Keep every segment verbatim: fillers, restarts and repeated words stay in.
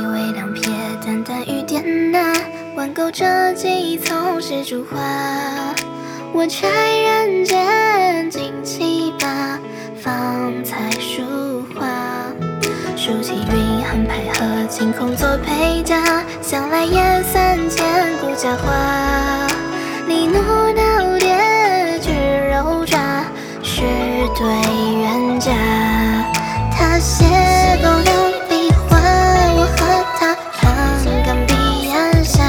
微两瞥，淡淡雨点呐，挽钩这几丛石竹花。我拆人间惊奇吧，方才书画。数起云横排河，晴空作配甲，想来也算千古佳话。里怒闹蝶举柔渣，是对冤家。他携勾留笔画，我和他长岗彼岸下。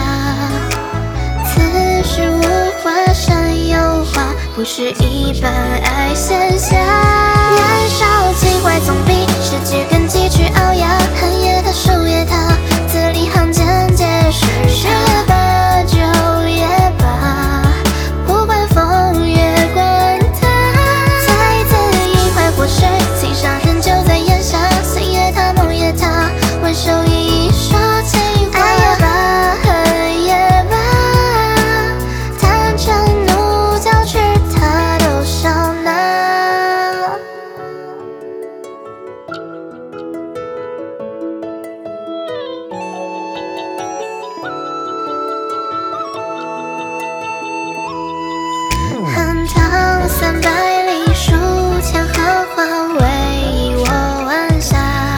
此时无花山有花，不是一般爱闲暇。年少情怀总比诗句更几句傲牙。寒夜他守夜他，字里行间皆是他。也罢酒也罢，不管风月管他。才子一怀或是心上人就在眼下。醒也他梦也他，挽手一说情话。爱也罢恨也罢，贪嗔怒娇痴他都少拿。横塘三百里，数千荷花为我晚霞。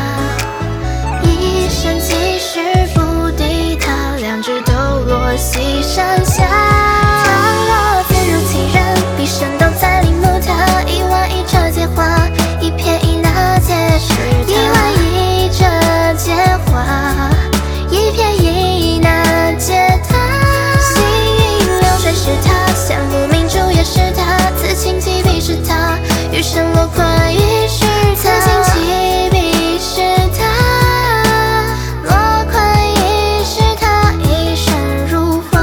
一生几世不敌他，两只都落西山下。倘若自如其人，毕生都在临摹他。一碗一折皆花，一撇一捺皆是他。一碗一折皆花，一撇一捺皆他。行云流水是他，羡慕明珠也是他。此情起笔是他，余生落款亦是他。此情起笔是他，落款亦是他，一生如花。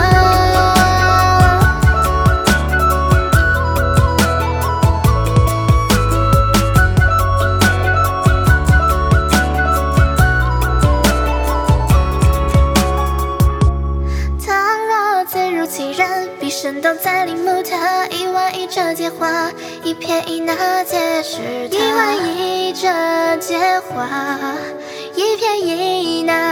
倘若自如其人，毕生都在临摹他。一碗一折皆花，一撇一捺皆是他。一碗一折皆花，一撇一捺